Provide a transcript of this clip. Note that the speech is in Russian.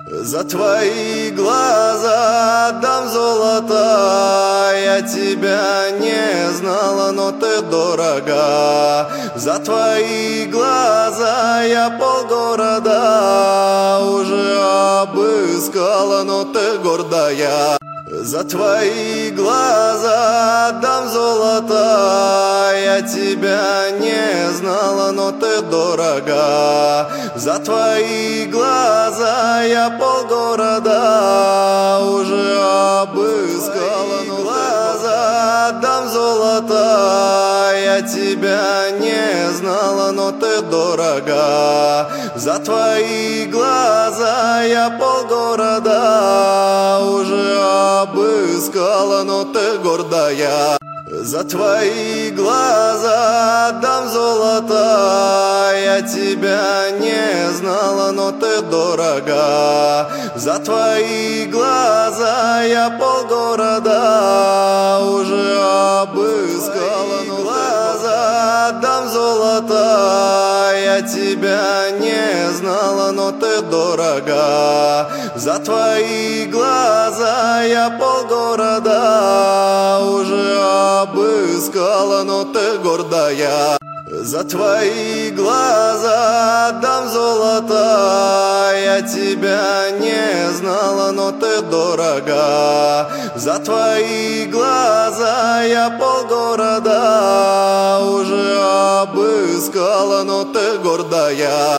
За твои глаза отдам золото. Я тебя не знала, но ты дорога. За твои глаза я полгорода уже обыскала, но ты гордая. За твои глаза отдам золото. Я тебя не знала, но ты дорога. За твои глаза я полгорода уже обыскала, но глаза отдам золото. Я тебя не знала, но ты дорога. За твои глаза я полгорода уже обыскала, но ты гордая. За твои глаза отдам золото. Я тебя не знала, но ты дорога. За твои глаза я полгорода уже обыскала, но глаза отдам золото. Я тебя не знала, но ты дорога. За твои глаза я полгорода уже обыскала, но ты гордая. За твои глаза отдам золото. Я тебя не знала, но ты дорога. За твои глаза я полгорода уже обыскала, но ты гордая.